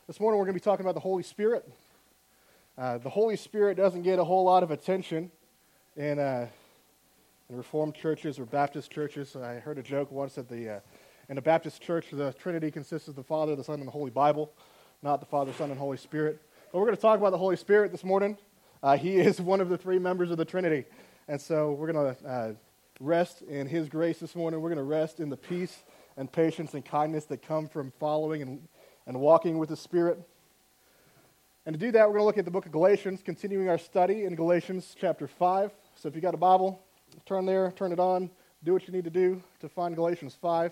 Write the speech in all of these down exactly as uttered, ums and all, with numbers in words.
This morning we're going to be talking about the Holy Spirit. Uh, the Holy Spirit doesn't get a whole lot of attention in, uh, in Reformed churches or Baptist churches. I heard a joke once that the uh, in a Baptist church, the Trinity consists of the Father, the Son, and the Holy Bible, not the Father, Son, and Holy Spirit. But we're going to talk about the Holy Spirit this morning. Uh, he is one of the three members of the Trinity. And so we're going to uh, rest in His grace this morning. We're going to rest in the peace and patience and kindness that come from following and and walking with the Spirit. And to do that, we're going to look at the book of Galatians, continuing our study in Galatians chapter five. So if you got a Bible, turn there, turn it on, do what you need to do to find Galatians five.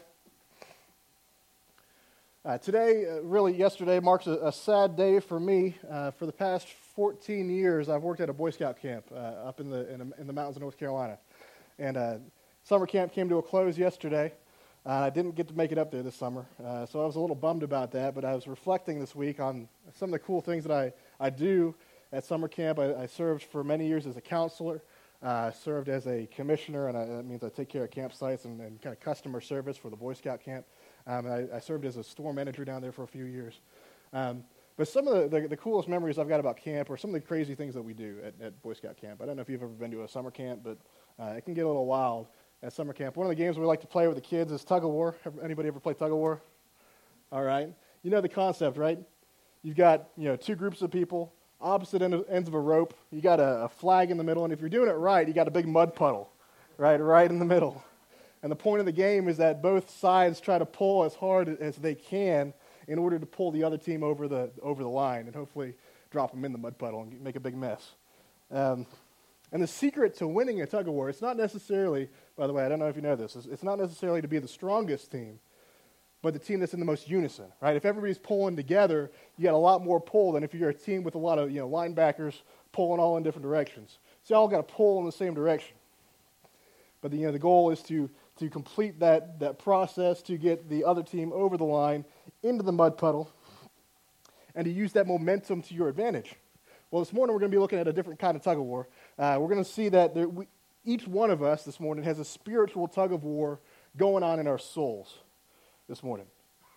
Uh, today, uh, really yesterday, marks a, a sad day for me. Uh, for the past fourteen years, I've worked at a Boy Scout camp uh, up in the, in the in the mountains of North Carolina. And uh, summer camp came to a close yesterday. Uh, I didn't get to make it up there this summer, uh, so I was a little bummed about that, but I was reflecting this week on some of the cool things that I, I do at summer camp. I, I served for many years as a counselor, uh, served as a commissioner, and I, that means I take care of campsites and, and kind of customer service for the Boy Scout camp. Um, and I, I served as a store manager down there for a few years. Um, but some of the, the, the coolest memories I've got about camp are some of the crazy things that we do at, at Boy Scout camp. I don't know if you've ever been to a summer camp, but uh, it can get a little wild at summer camp. One of the games we like to play with the kids is tug of war. Anybody ever play tug of war? All right. You know the concept, right? You've got, you know, two groups of people, opposite end of, ends of a rope. You got a, a flag in the middle, and if you're doing it right, you got a big mud puddle, right, right in the middle. And the point of the game is that both sides try to pull as hard as they can in order to pull the other team over the over the line and hopefully drop them in the mud puddle and make a big mess. Um, and the secret to winning a tug of war, it's not necessarily, by the way, I don't know if you know this, it's, it's not necessarily to be the strongest team, but the team that's in the most unison, right? If everybody's pulling together, you got a lot more pull than if you're a team with a lot of, you know, linebackers pulling all in different directions. So you all got to pull in the same direction. But the, you know, the goal is to to complete that, that process to get the other team over the line into the mud puddle and to use that momentum to your advantage. Well, this morning we're going to be looking at a different kind of tug of war. Uh, we're going to see that there, we, each one of us this morning has a spiritual tug of war going on in our souls this morning.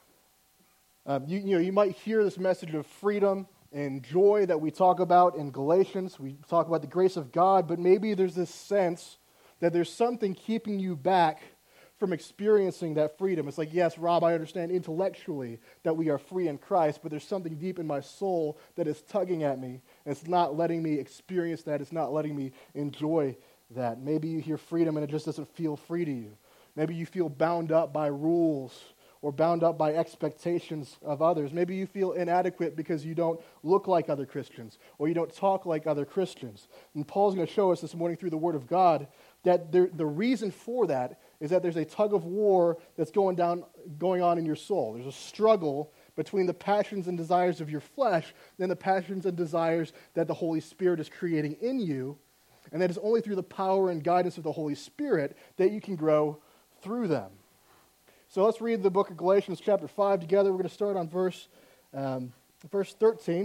Um, you, you know, you might hear this message of freedom and joy that we talk about in Galatians. We talk about the grace of God, but maybe there's this sense that there's something keeping you back from experiencing that freedom. It's like, yes, Rob, I understand intellectually that we are free in Christ, but there's something deep in my soul that is tugging at me, and it's not letting me experience that. It's not letting me enjoy that. Maybe you hear freedom and it just doesn't feel free to you. Maybe you feel bound up by rules or bound up by expectations of others. Maybe you feel inadequate because you don't look like other Christians or you don't talk like other Christians. And Paul's going to show us this morning through the Word of God that there, the reason for that is that there's a tug of war that's going down, going on in your soul. There's a struggle between the passions and desires of your flesh and the passions and desires that the Holy Spirit is creating in you. And that is only through the power and guidance of the Holy Spirit that you can grow through them. So let's read the book of Galatians chapter five together. We're going to start on verse, um, verse thirteen.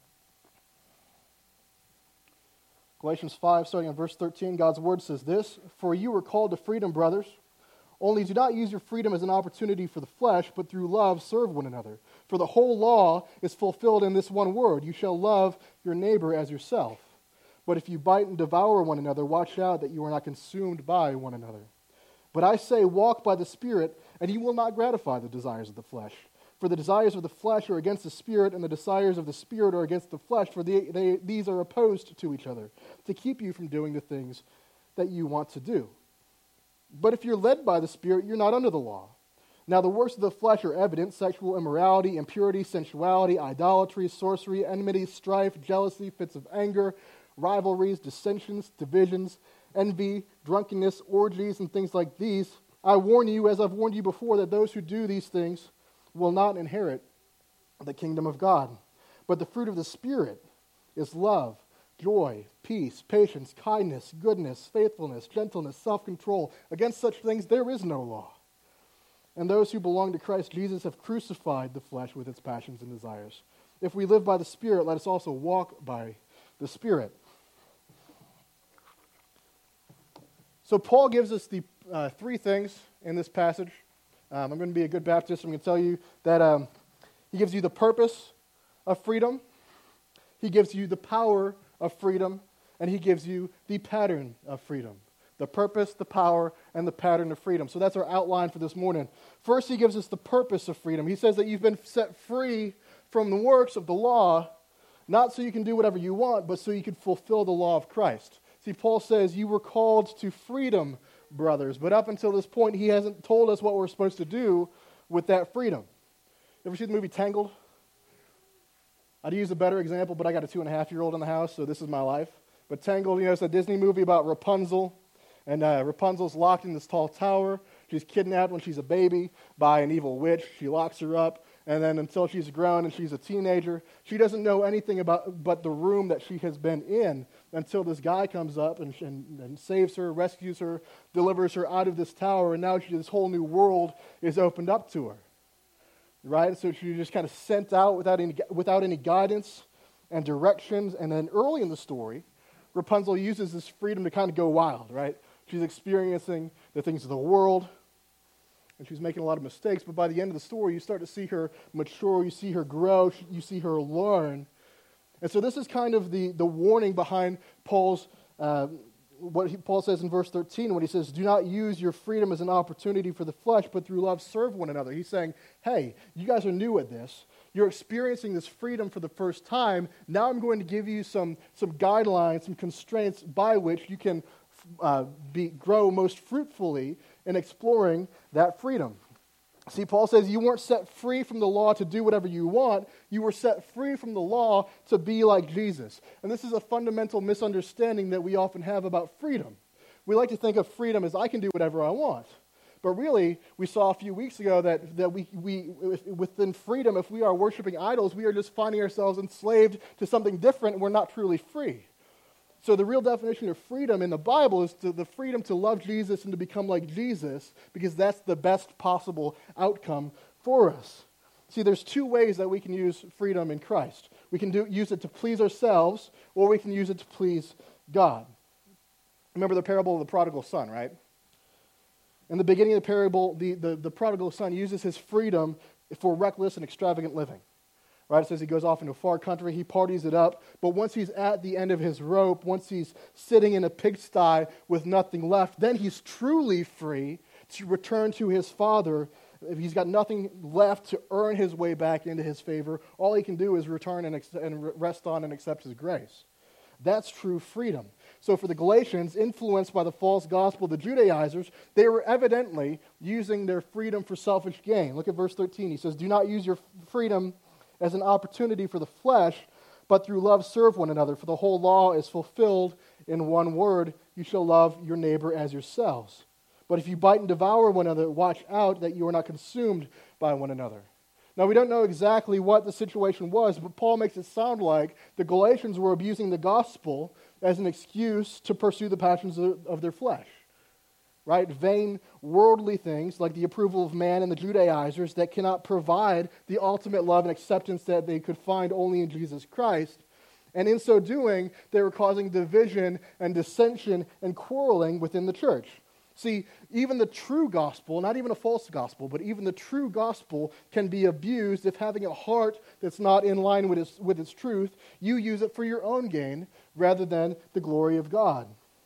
Galatians five, starting on verse thirteen, God's word says this: "For you were called to freedom, brothers. Only do not use your freedom as an opportunity for the flesh, but through love serve one another. For the whole law is fulfilled in this one word: you shall love your neighbor as yourself. But if you bite and devour one another, watch out that you are not consumed by one another. But I say, walk by the Spirit, and you will not gratify the desires of the flesh. For the desires of the flesh are against the Spirit, and the desires of the Spirit are against the flesh, for they, they, these are opposed to each other, to keep you from doing the things that you want to do. But if you're led by the Spirit, you're not under the law. Now the works of the flesh are evident: sexual immorality, impurity, sensuality, idolatry, sorcery, enmity, strife, jealousy, fits of anger, rivalries, dissensions, divisions, envy, drunkenness, orgies, and things like these. I warn you, as I've warned you before, that those who do these things will not inherit the kingdom of God. But the fruit of the Spirit is love, joy, peace, patience, kindness, goodness, faithfulness, gentleness, self-control. Against such things there is no law. And those who belong to Christ Jesus have crucified the flesh with its passions and desires. If we live by the Spirit, let us also walk by the Spirit." So Paul gives us the uh, three things in this passage. Um, I'm going to be a good Baptist. I'm going to tell you that um, he gives you the purpose of freedom, he gives you the power of freedom, and he gives you the pattern of freedom. The purpose, the power, and the pattern of freedom. So that's our outline for this morning. First, he gives us the purpose of freedom. He says that you've been set free from the works of the law, not so you can do whatever you want, but so you can fulfill the law of Christ. See, Paul says you were called to freedom, brothers. But up until this point, he hasn't told us what we're supposed to do with that freedom. You ever see the movie Tangled? I'd use a better example, but I got a two and a half year old in the house, so this is my life. But Tangled, you know, it's a Disney movie about Rapunzel. And uh, Rapunzel's locked in this tall tower. She's kidnapped when she's a baby by an evil witch. She locks her up. And then until she's grown and she's a teenager, she doesn't know anything about but the room that she has been in until this guy comes up and, and, and saves her, rescues her, delivers her out of this tower. And now she, this whole new world is opened up to her. Right? So she's just kind of sent out without any, without any guidance and directions. And then early in the story, Rapunzel uses this freedom to kind of go wild, right? She's experiencing the things of the world, and she's making a lot of mistakes, but by the end of the story, you start to see her mature, you see her grow, you see her learn. And so this is kind of the, the warning behind Paul's, uh, what he, Paul says in verse thirteen, when he says, do not use your freedom as an opportunity for the flesh, but through love serve one another. He saying, hey, you guys are new at this. You're experiencing this freedom for the first time. Now I'm going to give you some, some guidelines, some constraints by which you can uh, be, grow most fruitfully in exploring that freedom. See, Paul says you weren't set free from the law to do whatever you want. You were set free from the law to be like Jesus. And this is a fundamental misunderstanding that we often have about freedom. We like to think of freedom as I can do whatever I want. But really, we saw a few weeks ago that, that we, we within freedom, if we are worshiping idols, we are just finding ourselves enslaved to something different, and we're not truly free. So the real definition of freedom in the Bible is to, the freedom to love Jesus and to become like Jesus, because that's the best possible outcome for us. See, there's two ways that we can use freedom in Christ. We can do, use it to please ourselves, or we can use it to please God. Remember the parable of the prodigal son, right? In the beginning of the parable, the, the, the prodigal son uses his freedom for reckless and extravagant living. Right? It says he goes off into a far country, he parties it up, but once he's at the end of his rope, once he's sitting in a pigsty with nothing left, then he's truly free to return to his father. If he's got nothing left to earn his way back into his favor, all he can do is return and, ex- and rest on and accept his grace. That's true freedom. So for the Galatians, influenced by the false gospel, the Judaizers, they were evidently using their freedom for selfish gain. Look at verse thirteen. He says, do not use your freedom as an opportunity for the flesh, but through love serve one another. For the whole law is fulfilled in one word, you shall love your neighbor as yourselves. But if you bite and devour one another, watch out that you are not consumed by one another. Now, we don't know exactly what the situation was, but Paul makes it sound like the Galatians were abusing the gospel as an excuse to pursue the passions of, of their flesh. Right? Vain, worldly things like the approval of man and the Judaizers that cannot provide the ultimate love and acceptance that they could find only in Jesus Christ. And in so doing, they were causing division and dissension and quarreling within the church. See, even the true gospel, not even a false gospel, but even the true gospel can be abused if having a heart that's not in line with its, with its truth, you use it for your own gain rather than the glory of God.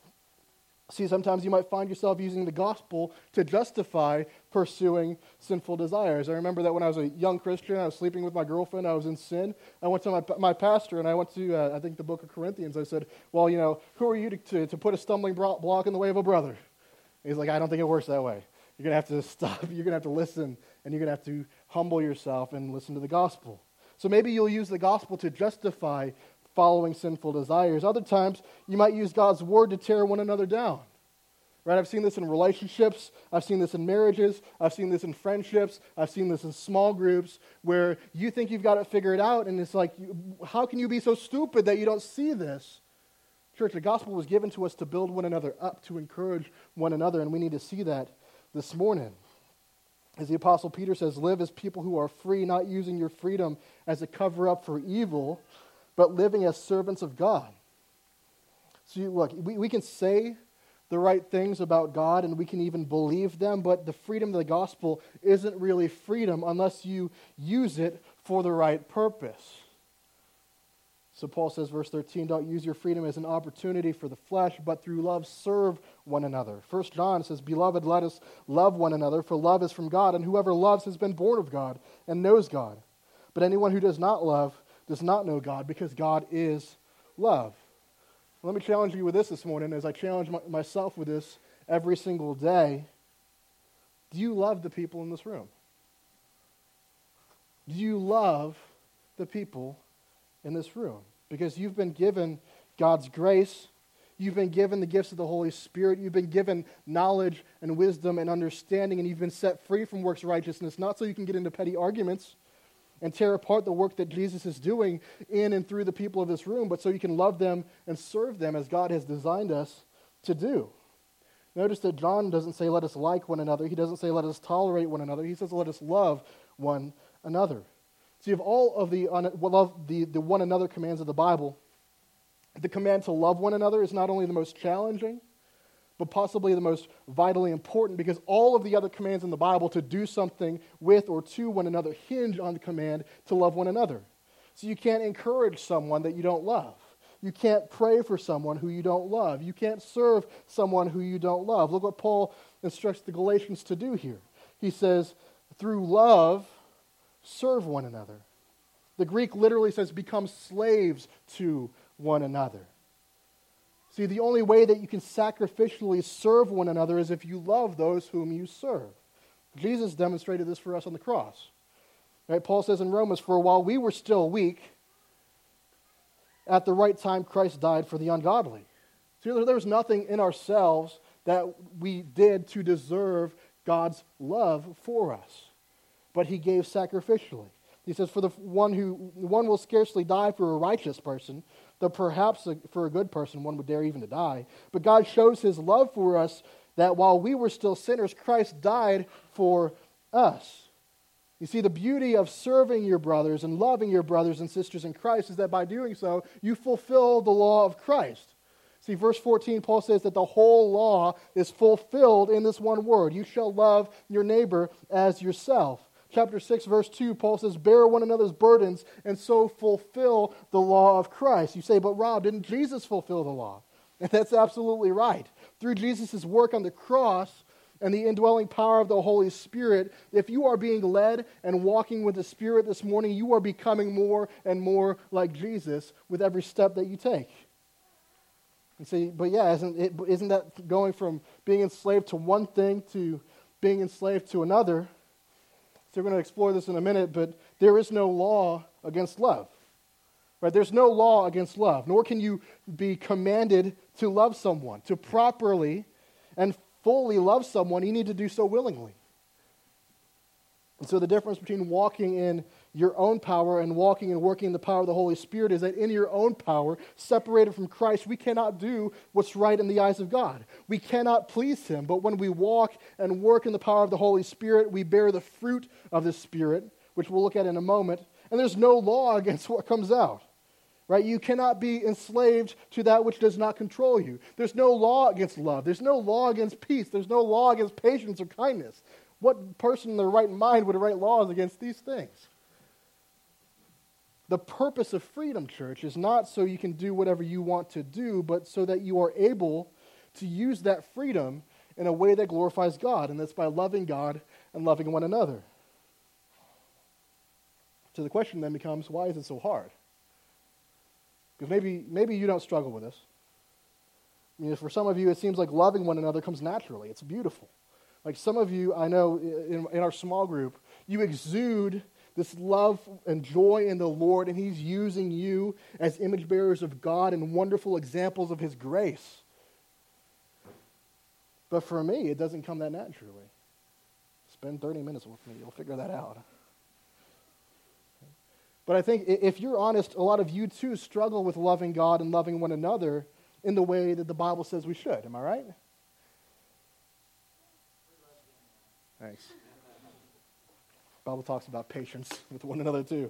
See, sometimes you might find yourself using the gospel to justify pursuing sinful desires. I remember that when I was a young Christian, I was sleeping with my girlfriend, I was in sin. I went to my, my pastor, and I went to, uh, I think, the book of Corinthians. I said, well, you know, who are you to, to, to put a stumbling block in the way of a brother? And he's like, I don't think it works that way. You're going to have to stop, you're going to have to listen, and you're going to have to humble yourself and listen to the gospel. So maybe you'll use the gospel to justify following sinful desires. Other times, you might use God's word to tear one another down. Right? I've seen this in relationships. I've seen this in marriages. I've seen this in friendships. I've seen this in small groups where you think you've got it figured out, and it's like, how can you be so stupid that you don't see this? Church, the gospel was given to us to build one another up, to encourage one another, and we need to see that this morning. As the Apostle Peter says, live as people who are free, not using your freedom as a cover-up for evil, but living as servants of God. So you, look, we, we can say the right things about God, and we can even believe them, but the freedom of the gospel isn't really freedom unless you use it for the right purpose. So Paul says, verse thirteen, don't use your freedom as an opportunity for the flesh, but through love serve one another. First John says, beloved, let us love one another, for love is from God, and whoever loves has been born of God and knows God. But anyone who does not love does not know God, because God is love. Let me challenge you with this this morning, as I challenge my, myself with this every single day. Do you love the people in this room? Do you love the people in this room? Because you've been given God's grace, you've been given the gifts of the Holy Spirit, you've been given knowledge and wisdom and understanding, and you've been set free from works righteousness, not so you can get into petty arguments and tear apart the work that Jesus is doing in and through the people of this room, but so you can love them and serve them as God has designed us to do. Notice that John doesn't say let us like one another, he doesn't say let us tolerate one another, he says let us love one another. So you have all of the, love, the, the one another commands of the Bible. The command to love one another is not only the most challenging, but possibly the most vitally important, because all of the other commands in the Bible to do something with or to one another hinge on the command to love one another. So you can't encourage someone that you don't love. You can't pray for someone who you don't love. You can't serve someone who you don't love. Look what Paul instructs the Galatians to do here. He says, through love, serve one another. The Greek literally says become slaves to one another. See, the only way that you can sacrificially serve one another is if you love those whom you serve. Jesus demonstrated this for us on the cross. Right? Paul says in Romans, for while we were still weak, at the right time Christ died for the ungodly. See, there was nothing in ourselves that we did to deserve God's love for us, but he gave sacrificially. He says, for the one who one will scarcely die for a righteous person, though perhaps a, for a good person one would dare even to die. But God shows his love for us that while we were still sinners, Christ died for us. You see, the beauty of serving your brothers and loving your brothers and sisters in Christ is that by doing so, you fulfill the law of Christ. See, verse fourteen, Paul says that the whole law is fulfilled in this one word. You shall love your neighbor as yourself. Chapter six, verse two, Paul says, bear one another's burdens and so fulfill the law of Christ. You say, but Rob, didn't Jesus fulfill the law? And that's absolutely right. Through Jesus' work on the cross and the indwelling power of the Holy Spirit, if you are being led and walking with the Spirit this morning, you are becoming more and more like Jesus with every step that you take. You say, but yeah, isn't, it, isn't that going from being enslaved to one thing to being enslaved to another? So we're going to explore this in a minute, but there is no law against love. Right? There's no law against love, nor can you be commanded to love someone. To properly and fully love someone, you need to do so willingly. And so the difference between walking in your own power and walking and working in the power of the Holy Spirit is that in your own power, separated from Christ, we cannot do what's right in the eyes of God. We cannot please him, but when we walk and work in the power of the Holy Spirit, we bear the fruit of the Spirit, which we'll look at in a moment, and there's no law against what comes out. Right? You cannot be enslaved to that which does not control you. There's no law against love. There's no law against peace. There's no law against patience or kindness. What person in their right mind would write laws against these things? The purpose of freedom, church, is not so you can do whatever you want to do, but so that you are able to use that freedom in a way that glorifies God, and that's by loving God and loving one another. So the question then becomes, why is it so hard? Because maybe maybe you don't struggle with this. I mean, for some of you, it seems like loving one another comes naturally. It's beautiful. Like some of you, I know in, in our small group, you exude this love and joy in the Lord, and he's using you as image bearers of God and wonderful examples of his grace. But for me, it doesn't come that naturally. Spend thirty minutes with me. You'll figure that out. But I think if you're honest, a lot of you too struggle with loving God and loving one another in the way that the Bible says we should. Am I right? Thanks. The Bible talks about patience with one another too.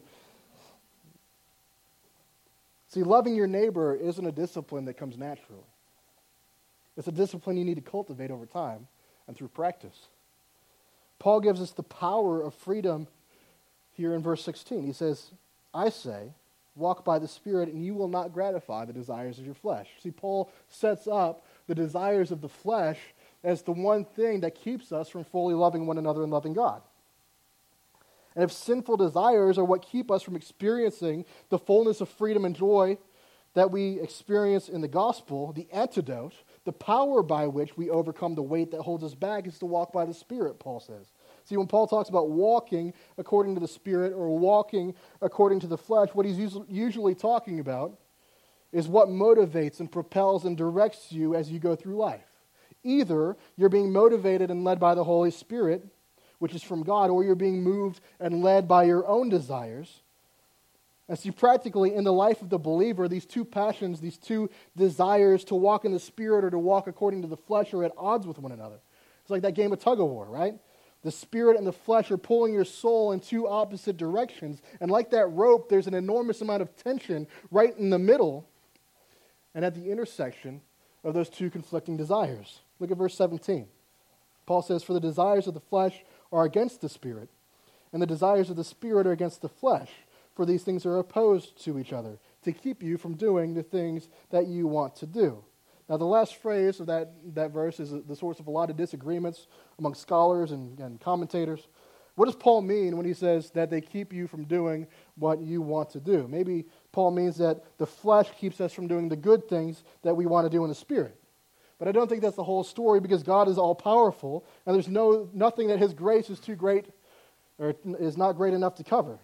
See, loving your neighbor isn't a discipline that comes naturally. It's a discipline you need to cultivate over time and through practice. Paul gives us the power of freedom here in verse sixteen. He says, I say, Walk by the Spirit, and you will not gratify the desires of your flesh. See, Paul sets up the desires of the flesh as the one thing that keeps us from fully loving one another and loving God. And if sinful desires are what keep us from experiencing the fullness of freedom and joy that we experience in the gospel, the antidote, the power by which we overcome the weight that holds us back is to walk by the Spirit, Paul says. See, when Paul talks about walking according to the Spirit or walking according to the flesh, what he's usually talking about is what motivates and propels and directs you as you go through life. Either you're being motivated and led by the Holy Spirit, which is from God, or you're being moved and led by your own desires. And see, practically in the life of the believer, these two passions, these two desires to walk in the Spirit or to walk according to the flesh are at odds with one another. It's like that game of tug of war, right? The Spirit and the flesh are pulling your soul in two opposite directions. And like that rope, there's an enormous amount of tension right in the middle and at the intersection of those two conflicting desires. Look at verse seventeen. Paul says, "For the desires of the flesh are against the Spirit, and the desires of the Spirit are against the flesh. For these things are opposed to each other, to keep you from doing the things that you want to do." Now, the last phrase of that, that verse is the source of a lot of disagreements among scholars and, and commentators. What does Paul mean when he says that they keep you from doing what you want to do? Maybe Paul means that the flesh keeps us from doing the good things that we want to do in the Spirit. But I don't think that's the whole story, because God is all-powerful, and there's no nothing that His grace is too great or is not great enough to cover.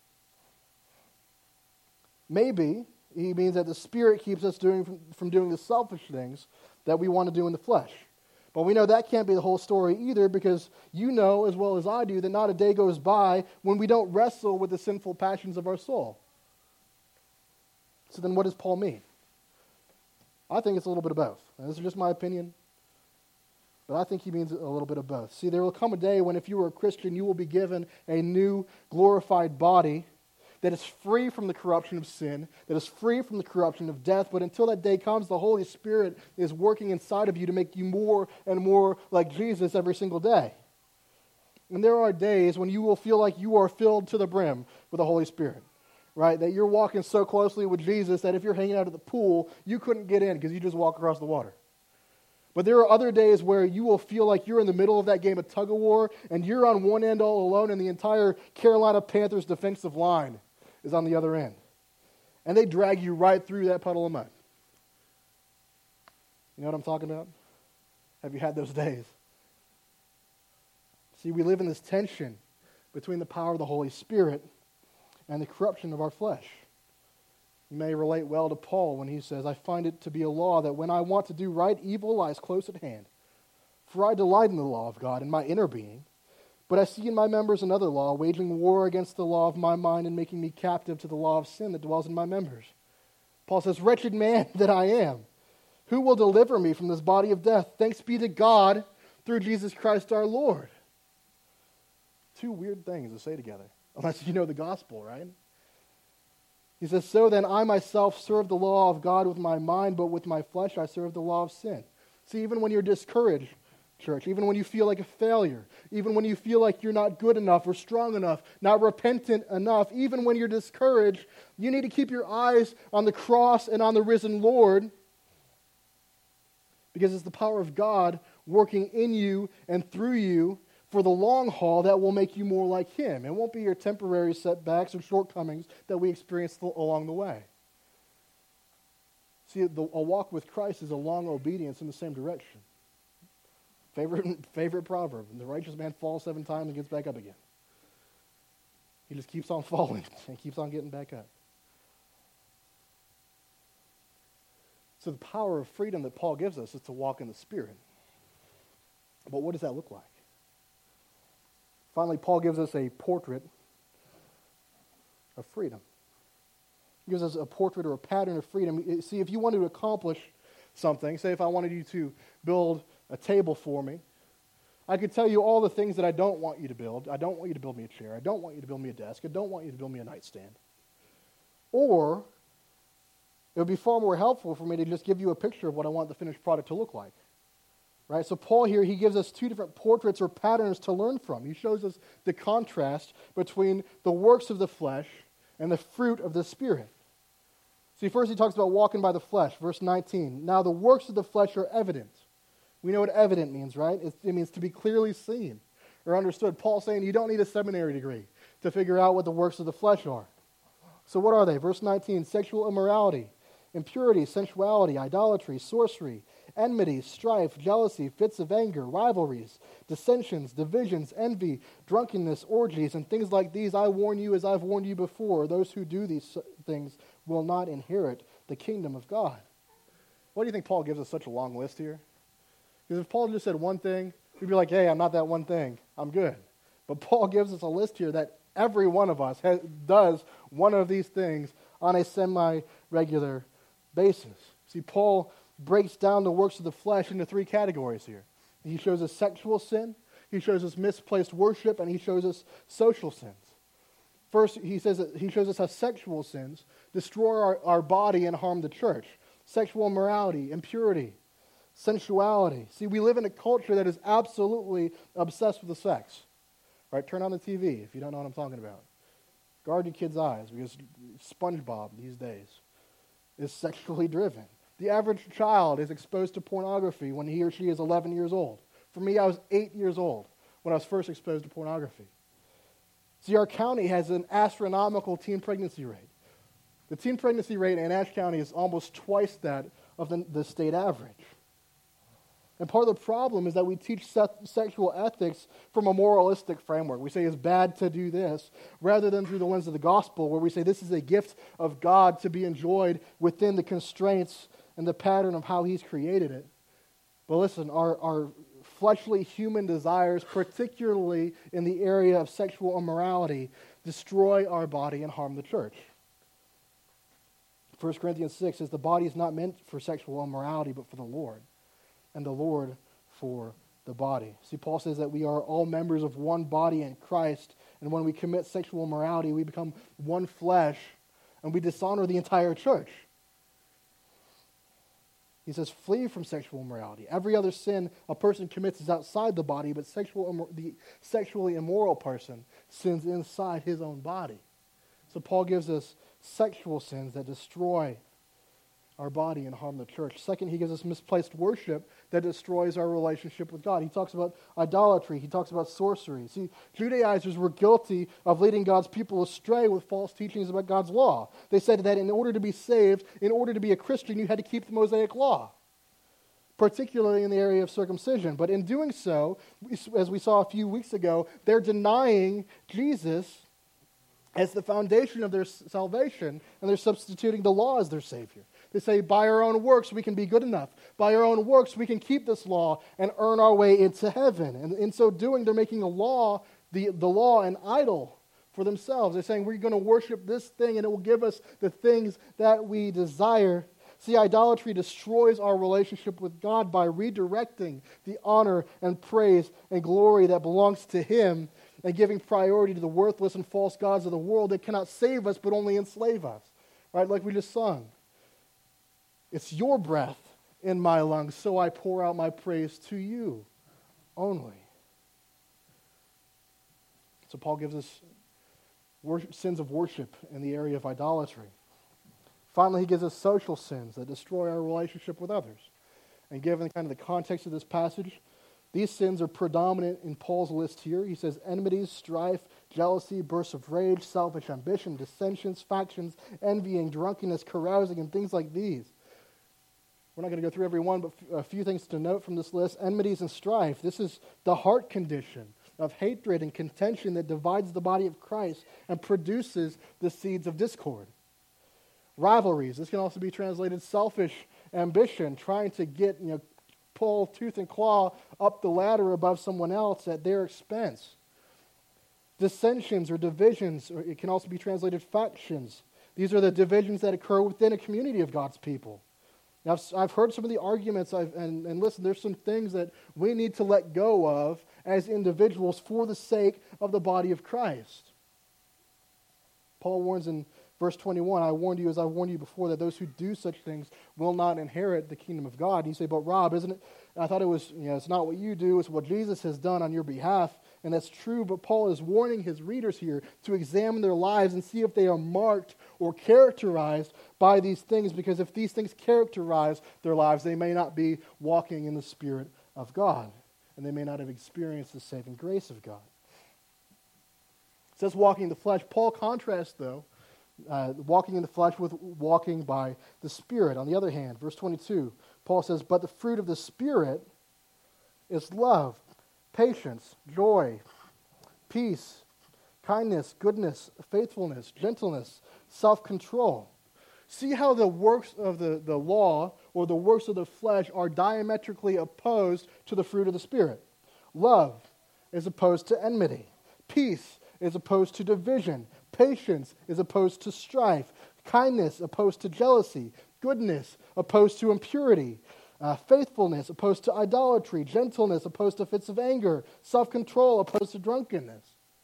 Maybe he means that the Spirit keeps us doing from, from doing the selfish things that we want to do in the flesh. But we know that can't be the whole story either, because you know as well as I do that not a day goes by when we don't wrestle with the sinful passions of our soul. So then what does Paul mean? I think it's a little bit of both. And this is just my opinion, but I think he means a little bit of both. See, there will come a day when if you are a Christian, you will be given a new glorified body that is free from the corruption of sin, that is free from the corruption of death. But until that day comes, the Holy Spirit is working inside of you to make you more and more like Jesus every single day. And there are days when you will feel like you are filled to the brim with the Holy Spirit, right? That you're walking so closely with Jesus that if you're hanging out at the pool, you couldn't get in because you just walk across the water. But there are other days where you will feel like you're in the middle of that game of tug of war, and you're on one end all alone, and the entire Carolina Panthers defensive line is on the other end. And they drag you right through that puddle of mud. You know what I'm talking about? Have you had those days? See, we live in this tension between the power of the Holy Spirit and the corruption of our flesh. You may relate well to Paul when he says, "I find it to be a law that when I want to do right, evil lies close at hand. For I delight in the law of God in my inner being. But I see in my members another law, waging war against the law of my mind and making me captive to the law of sin that dwells in my members." Paul says, "Wretched man that I am, who will deliver me from this body of death? Thanks be to God through Jesus Christ our Lord." Two weird things to say together, unless you know the gospel, right? He says, "So then I myself serve the law of God with my mind, but with my flesh I serve the law of sin." See, even when you're discouraged, church, even when you feel like a failure, even when you feel like you're not good enough or strong enough, not repentant enough, even when you're discouraged, you need to keep your eyes on the cross and on the risen Lord, because it's the power of God working in you and through you for the long haul that will make you more like Him. It won't be your temporary setbacks or shortcomings that we experience along the way. See, the, a walk with Christ is a long obedience in the same direction. Favorite, favorite proverb, the righteous man falls seven times and gets back up again. He just keeps on falling and keeps on getting back up. So the power of freedom that Paul gives us is to walk in the Spirit. But what does that look like? Finally, Paul gives us a portrait of freedom. He gives us a portrait or a pattern of freedom. See, if you wanted to accomplish something, say if I wanted you to build a table for me, I could tell you all the things that I don't want you to build. I don't want you to build me a chair. I don't want you to build me a desk. I don't want you to build me a nightstand. Or it would be far more helpful for me to just give you a picture of what I want the finished product to look like. Right? So Paul here, he gives us two different portraits or patterns to learn from. He shows us the contrast between the works of the flesh and the fruit of the Spirit. See, first he talks about walking by the flesh, verse nineteen. Now the works of the flesh are evident. We know what evident means, right? It, it means to be clearly seen or understood. Paul's saying you don't need a seminary degree to figure out what the works of the flesh are. So what are they? Verse nineteen, sexual immorality, impurity, sensuality, idolatry, sorcery, enmity, strife, jealousy, fits of anger, rivalries, dissensions, divisions, envy, drunkenness, orgies, and things like these. I warn you, as I've warned you before, those who do these things will not inherit the kingdom of God. Why do you think Paul gives us such a long list here? Because if Paul just said one thing, we'd be like, hey, I'm not that one thing. I'm good. But Paul gives us a list here that every one of us has, does one of these things on a semi-regular basis. See, Paul breaks down the works of the flesh into three categories here. He shows us sexual sin, he shows us misplaced worship, and he shows us social sins. First, he says that he shows us how sexual sins destroy our, our body and harm the church. Sexual immorality, impurity, sensuality. See, we live in a culture that is absolutely obsessed with the sex. Right? Turn on the T V if you don't know what I'm talking about. Guard your kids' eyes, because SpongeBob these days is sexually driven. The average child is exposed to pornography when he or she is eleven years old. For me, I was eight years old when I was first exposed to pornography. See, our county has an astronomical teen pregnancy rate. The teen pregnancy rate in Ashe County is almost twice that of the, the state average. And part of the problem is that we teach se- sexual ethics from a moralistic framework. We say it's bad to do this, rather than through the lens of the gospel, where we say this is a gift of God to be enjoyed within the constraints and the pattern of how He's created it. But listen, our, our fleshly human desires, particularly in the area of sexual immorality, destroy our body and harm the church. First Corinthians six says the body is not meant for sexual immorality, but for the Lord, and the Lord for the body. See, Paul says that we are all members of one body in Christ, and when we commit sexual immorality, we become one flesh, and we dishonor the entire church. He says, flee from sexual immorality. Every other sin a person commits is outside the body, but sexual the sexually immoral person sins inside his own body. So Paul gives us sexual sins that destroy our body and harm the church. Second, he gives us misplaced worship that destroys our relationship with God. He talks about idolatry. He talks about sorcery. See, Judaizers were guilty of leading God's people astray with false teachings about God's law. They said that in order to be saved, in order to be a Christian, you had to keep the Mosaic law, particularly in the area of circumcision. But in doing so, as we saw a few weeks ago, they're denying Jesus as the foundation of their salvation, and they're substituting the law as their Savior. They say, by our own works, we can be good enough. By our own works, we can keep this law and earn our way into heaven. And in so doing, they're making a law, the, the law, an idol for themselves. They're saying, we're going to worship this thing, and it will give us the things that we desire. See, idolatry destroys our relationship with God by redirecting the honor and praise and glory that belongs to Him and giving priority to the worthless and false gods of the world that cannot save us but only enslave us. Right, like we just sung. It's your breath in my lungs, so I pour out my praise to you only. So Paul gives us worship, sins of worship in the area of idolatry. Finally, he gives us social sins that destroy our relationship with others. And given kind of the context of this passage, these sins are predominant in Paul's list here. He says enmities, strife, jealousy, bursts of rage, selfish ambition, dissensions, factions, envying, drunkenness, carousing, and things like these. We're not going to go through every one, but a few things to note from this list. Enmities and strife. This is the heart condition of hatred and contention that divides the body of Christ and produces the seeds of discord. Rivalries. This can also be translated selfish ambition, trying to get, you know, pull tooth and claw up the ladder above someone else at their expense. Dissensions or divisions, or it can also be translated factions. These are the divisions that occur within a community of God's people. Now, I've, I've heard some of the arguments, I've, and, and listen, there's some things that we need to let go of as individuals for the sake of the body of Christ. Paul warns in Verse twenty-one, I warned you as I warned you before that those who do such things will not inherit the kingdom of God. And you say, but Rob, isn't it? I thought it was, you know, it's not what you do, it's what Jesus has done on your behalf. And that's true, but Paul is warning his readers here to examine their lives and see if they are marked or characterized by these things, because if these things characterize their lives, they may not be walking in the Spirit of God, and they may not have experienced the saving grace of God. It says walking in the flesh. Paul contrasts, though, uh, walking in the flesh with walking by the Spirit. On the other hand, verse twenty-two, Paul says, but the fruit of the Spirit is love, patience, joy, peace, kindness, goodness, faithfulness, gentleness, self-control. See how the works of the, the law or the works of the flesh are diametrically opposed to the fruit of the Spirit. Love is opposed to enmity. Peace is opposed to division. Patience is opposed to strife. Kindness opposed to jealousy. Goodness opposed to impurity. Uh, faithfulness opposed to idolatry. Gentleness opposed to fits of anger. Self-control opposed to drunkenness.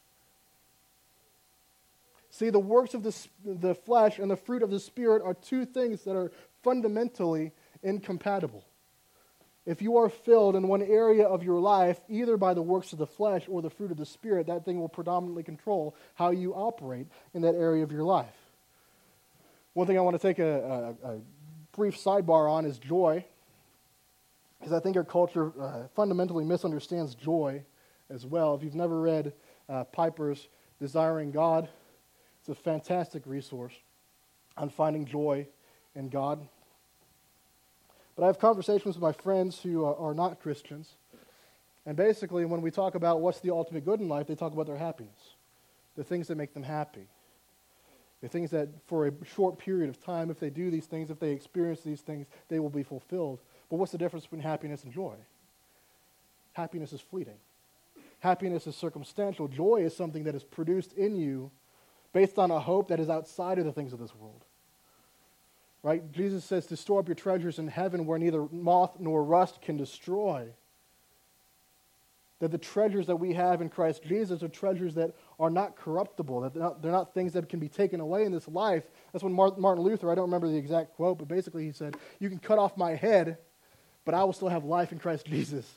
See, the works of the, the flesh and the fruit of the Spirit are two things that are fundamentally incompatible. If you are filled in one area of your life, either by the works of the flesh or the fruit of the Spirit, that thing will predominantly control how you operate in that area of your life. One thing I want to take a, a, a brief sidebar on is joy, because I think our culture uh, fundamentally misunderstands joy as well. If you've never read uh, Piper's Desiring God, it's a fantastic resource on finding joy in God. But I have conversations with my friends who are, are not Christians, and basically when we talk about what's the ultimate good in life, they talk about their happiness, the things that make them happy, the things that for a short period of time, if they do these things, if they experience these things, they will be fulfilled. But what's the difference between happiness and joy? Happiness is fleeting. Happiness is circumstantial. Joy is something that is produced in you based on a hope that is outside of the things of this world. Right? Jesus says to store up your treasures in heaven where neither moth nor rust can destroy. That the treasures that we have in Christ Jesus are treasures that are not corruptible, that they're not, they're not things that can be taken away in this life. That's when Martin Luther, I don't remember the exact quote, but basically he said, you can cut off my head, but I will still have life in Christ Jesus.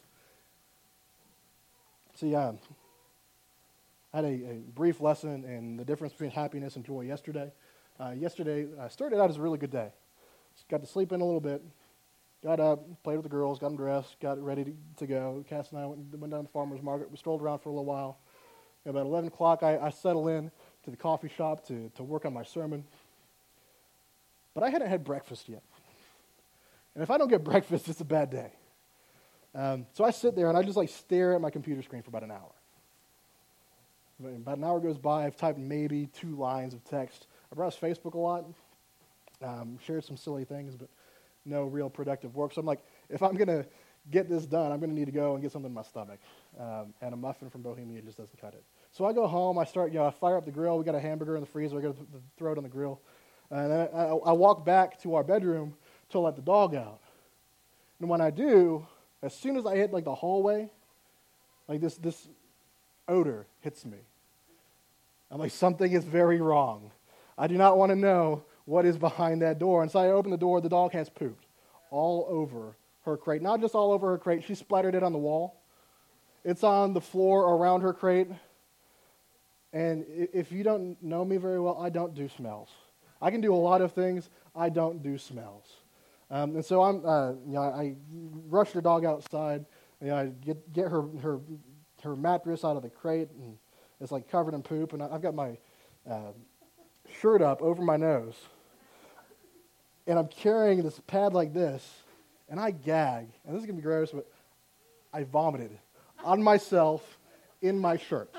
See, um, I had a, a brief lesson in the difference between happiness and joy yesterday. Uh, yesterday, I started out as a really good day. Just got to sleep in a little bit, got up, played with the girls, got them dressed, got ready to, to go. Cass and I went, went down to the farmer's market. We strolled around for a little while. At about eleven o'clock, I, I settled in to the coffee shop to, to work on my sermon. But I hadn't had breakfast yet. And if I don't get breakfast, it's a bad day. Um, so I sit there and I just like stare at my computer screen for about an hour. About an hour goes by, I've typed maybe two lines of text. I browse Facebook a lot, um, shared some silly things, but no real productive work. So I'm like, if I'm going to get this done, I'm going to need to go and get something in my stomach. Um, and a muffin from Bohemia just doesn't cut it. So I go home, I start, you know, I fire up the grill. We got a hamburger in the freezer. I got to th- throw it on the grill. And then I, I walk back to our bedroom to let the dog out. And when I do, as soon as I hit like the hallway, like this, this odor hits me. I'm like, something is very wrong. I do not want to know what is behind that door. And so I open the door, the dog has pooped all over her crate. Not just all over her crate, she splattered it on the wall. It's on the floor around her crate. And if you don't know me very well, I don't do smells. I can do a lot of things, I don't do smells. Um, and so I'm, uh, you know, I rush the dog outside. You know, I get get her her her mattress out of the crate, and it's like covered in poop. And I've got my uh, shirt up over my nose, and I'm carrying this pad like this, and I gag. And this is gonna be gross, but I vomited on myself in my shirt.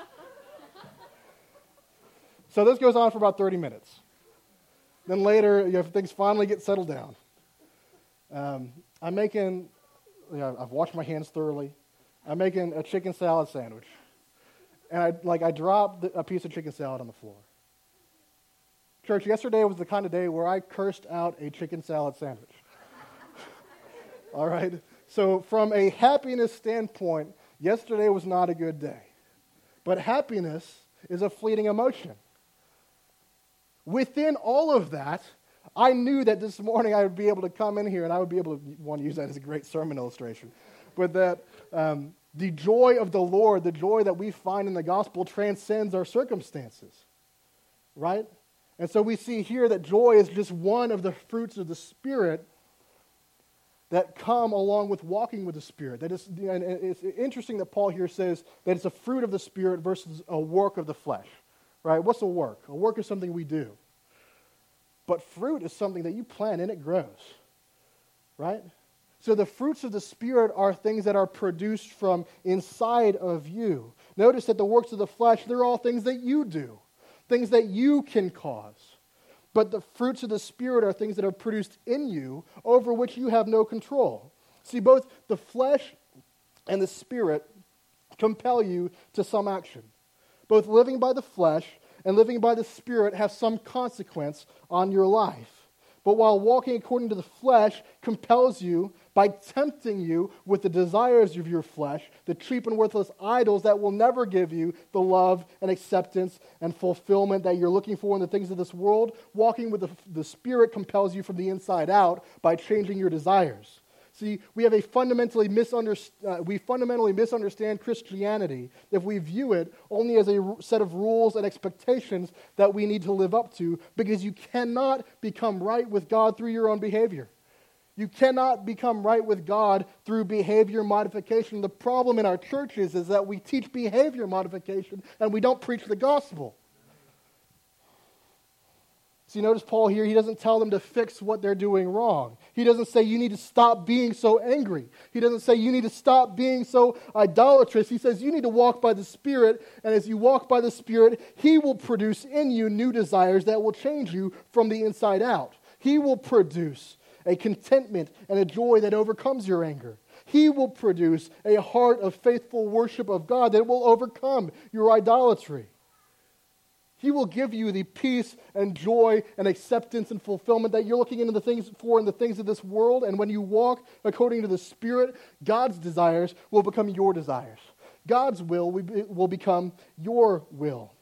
So this goes on for about thirty minutes. Then later, you know, things finally get settled down. Um, I'm making, you know, I've washed my hands thoroughly. I'm making a chicken salad sandwich. And I like I dropped a piece of chicken salad on the floor. Church, yesterday was the kind of day where I cursed out a chicken salad sandwich. All right? So from a happiness standpoint, yesterday was not a good day. But happiness is a fleeting emotion. Within all of that, I knew that this morning I would be able to come in here and I would be able to, want to use that as a great sermon illustration, but that um, the joy of the Lord, the joy that we find in the gospel transcends our circumstances, right? And so we see here that joy is just one of the fruits of the Spirit that come along with walking with the Spirit. That is, and it's interesting that Paul here says that it's a fruit of the Spirit versus a work of the flesh, right? What's a work? A work is something we do. But fruit is something that you plant and it grows, right? So the fruits of the Spirit are things that are produced from inside of you. Notice that the works of the flesh, they're all things that you do, things that you can cause. But the fruits of the Spirit are things that are produced in you over which you have no control. See, both the flesh and the Spirit compel you to some action. Both living by the flesh and living by the Spirit have some consequence on your life. But while walking according to the flesh compels you by tempting you with the desires of your flesh, the cheap and worthless idols that will never give you the love and acceptance and fulfillment that you're looking for in the things of this world, walking with the, the Spirit compels you from the inside out by changing your desires. See, we have a fundamentally misunderst- uh, we fundamentally misunderstand Christianity if we view it only as a r- set of rules and expectations that we need to live up to, because you cannot become right with God through your own behavior. You cannot become right with God through behavior modification. The problem in our churches is that we teach behavior modification and we don't preach the gospel. See, notice Paul here, he doesn't tell them to fix what they're doing wrong. He doesn't say you need to stop being so angry. He doesn't say you need to stop being so idolatrous. He says you need to walk by the Spirit, and as you walk by the Spirit, He will produce in you new desires that will change you from the inside out. He will produce a contentment and a joy that overcomes your anger. He will produce a heart of faithful worship of God that will overcome your idolatry. He will give you the peace and joy and acceptance and fulfillment that you're looking into the things for in the things of this world. And when you walk according to the Spirit, God's desires will become your desires. God's will will become your will.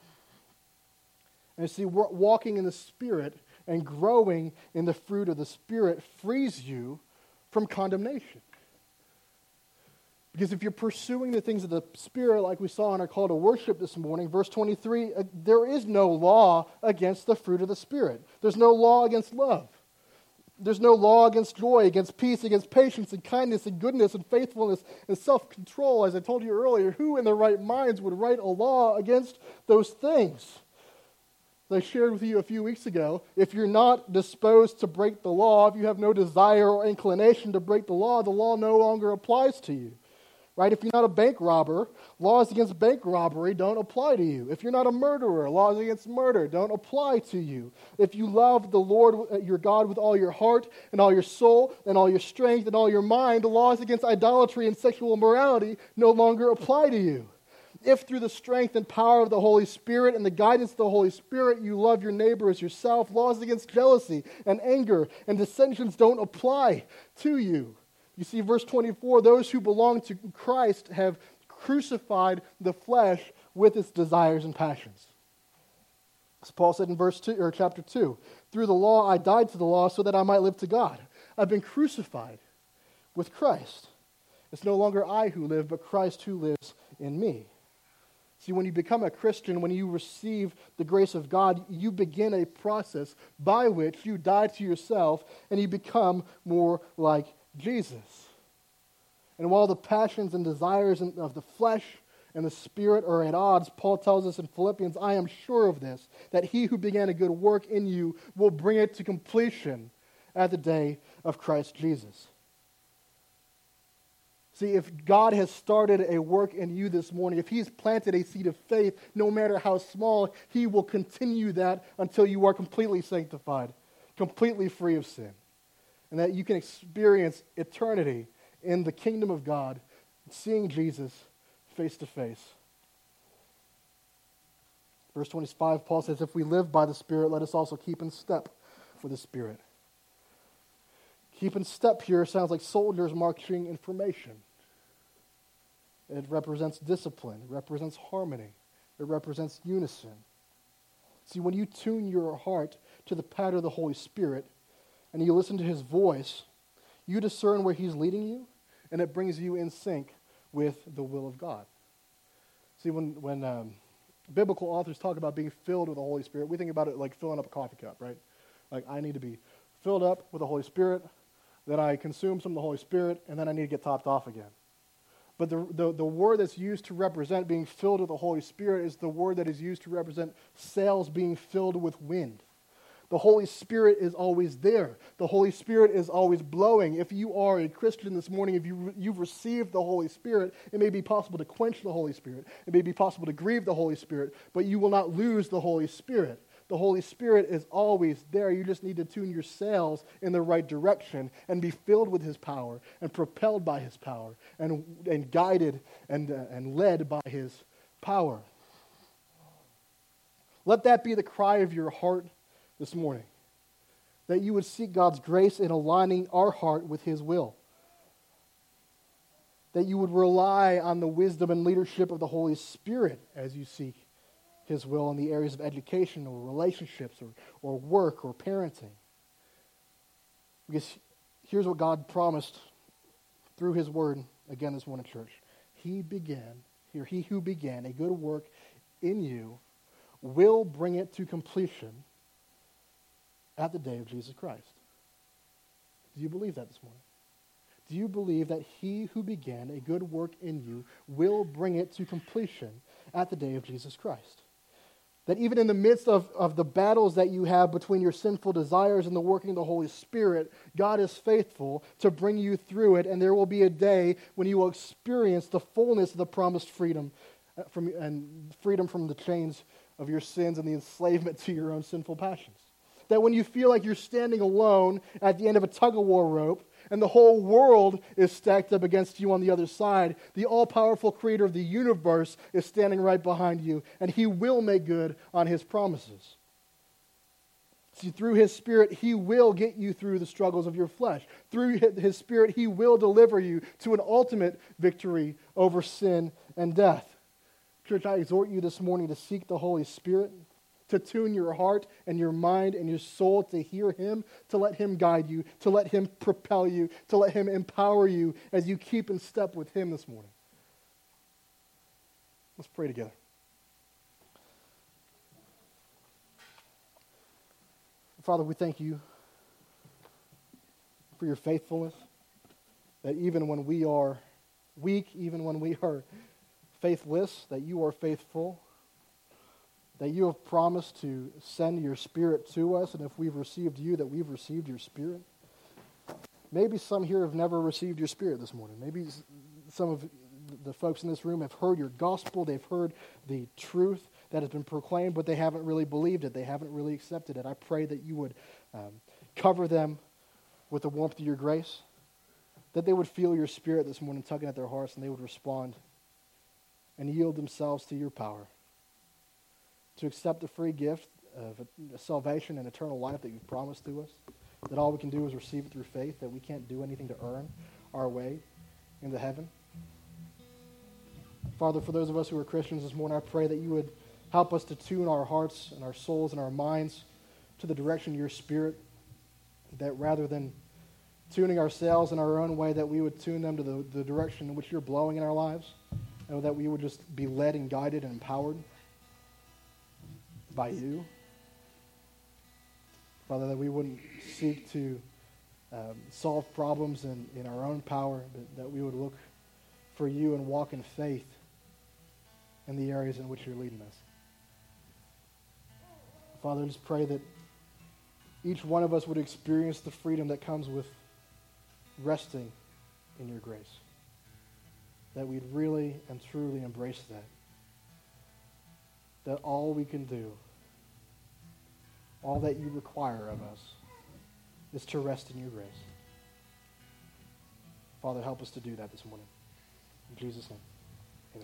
And see, walking in the Spirit and growing in the fruit of the Spirit frees you from condemnation. Because if you're pursuing the things of the Spirit, like we saw in our call to worship this morning, verse twenty-three, uh, there is no law against the fruit of the Spirit. There's no law against love. There's no law against joy, against peace, against patience and kindness and goodness and faithfulness and self-control. As I told you earlier, who in their right minds would write a law against those things? As I shared with you a few weeks ago, if you're not disposed to break the law, if you have no desire or inclination to break the law, the law no longer applies to you. Right? If you're not a bank robber, laws against bank robbery don't apply to you. If you're not a murderer, laws against murder don't apply to you. If you love the Lord your God with all your heart and all your soul and all your strength and all your mind, the laws against idolatry and sexual immorality no longer apply to you. If through the strength and power of the Holy Spirit and the guidance of the Holy Spirit you love your neighbor as yourself, laws against jealousy and anger and dissensions don't apply to you. You see, verse twenty-four, those who belong to Christ have crucified the flesh with its desires and passions. As Paul said in verse two, or chapter two, through the law I died to the law so that I might live to God. I've been crucified with Christ. It's no longer I who live, but Christ who lives in me. See, when you become a Christian, when you receive the grace of God, you begin a process by which you die to yourself and you become more like Jesus. And while the passions and desires of the flesh and the Spirit are at odds, Paul tells us in Philippians, I am sure of this, that he who began a good work in you will bring it to completion at the day of Christ Jesus. See, if God has started a work in you this morning, if he's planted a seed of faith, no matter how small, he will continue that until you are completely sanctified, completely free of sin. And that you can experience eternity in the kingdom of God, seeing Jesus face to face. Verse twenty-five, Paul says, if we live by the Spirit, let us also keep in step with the Spirit. Keep in step here sounds like soldiers marching in formation. It represents discipline. It represents harmony. It represents unison. See, when you tune your heart to the pattern of the Holy Spirit and you listen to his voice, you discern where he's leading you, and it brings you in sync with the will of God. See, when, when um, biblical authors talk about being filled with the Holy Spirit, we think about it like filling up a coffee cup, right? Like, I need to be filled up with the Holy Spirit, then I consume some of the Holy Spirit, and then I need to get topped off again. But the, the, the word that's used to represent being filled with the Holy Spirit is the word that is used to represent sails being filled with wind. The Holy Spirit is always there. The Holy Spirit is always blowing. If you are a Christian this morning, if you, you've received the Holy Spirit, it may be possible to quench the Holy Spirit. It may be possible to grieve the Holy Spirit, but you will not lose the Holy Spirit. The Holy Spirit is always there. You just need to tune your sails in the right direction and be filled with his power and propelled by his power and, and guided and, uh, and led by his power. Let that be the cry of your heart this morning, that you would seek God's grace in aligning our heart with his will, that you would rely on the wisdom and leadership of the Holy Spirit as you seek his will in the areas of education or relationships or, or work or parenting. Because here's what God promised through his word, again this morning, church. He began, here, he who began a good work in you will bring it to completion at the day of Jesus Christ. Do you believe that this morning? Do you believe that he who began a good work in you will bring it to completion at the day of Jesus Christ? That even in the midst of, of the battles that you have between your sinful desires and the working of the Holy Spirit, God is faithful to bring you through it, and there will be a day when you will experience the fullness of the promised freedom from, and freedom from the chains of your sins and the enslavement to your own sinful passions. That when you feel like you're standing alone at the end of a tug-of-war rope, and the whole world is stacked up against you on the other side, the all-powerful creator of the universe is standing right behind you, and he will make good on his promises. See, through his Spirit, he will get you through the struggles of your flesh. Through his Spirit, he will deliver you to an ultimate victory over sin and death. Church, I exhort you this morning to seek the Holy Spirit, to tune your heart and your mind and your soul to hear him, to let him guide you, to let him propel you, to let him empower you as you keep in step with him this morning. Let's pray together. Father, we thank you for your faithfulness, that even when we are weak, even when we are faithless, that you are faithful, that you have promised to send your Spirit to us, and if we've received you, that we've received your Spirit. Maybe some here have never received your Spirit this morning. Maybe some of the folks in this room have heard your gospel, they've heard the truth that has been proclaimed, but they haven't really believed it, they haven't really accepted it. I pray that you would um, cover them with the warmth of your grace, that they would feel your Spirit this morning tugging at their hearts, and they would respond and yield themselves to your power, to accept the free gift of salvation and eternal life that you've promised to us, that all we can do is receive it through faith, that we can't do anything to earn our way into heaven. Father, for those of us who are Christians this morning, I pray that you would help us to tune our hearts and our souls and our minds to the direction of your Spirit, that rather than tuning ourselves in our own way, that we would tune them to the, the direction in which you're blowing in our lives, and that we would just be led and guided and empowered by you. Father, that we wouldn't seek to um, solve problems in, in our own power, but that we would look for you and walk in faith in the areas in which you're leading us. Father, I just pray that each one of us would experience the freedom that comes with resting in your grace. That we'd really and truly embrace that. That all we can do, all that you require of us, is to rest in your grace. Father, help us to do that this morning. In Jesus' name.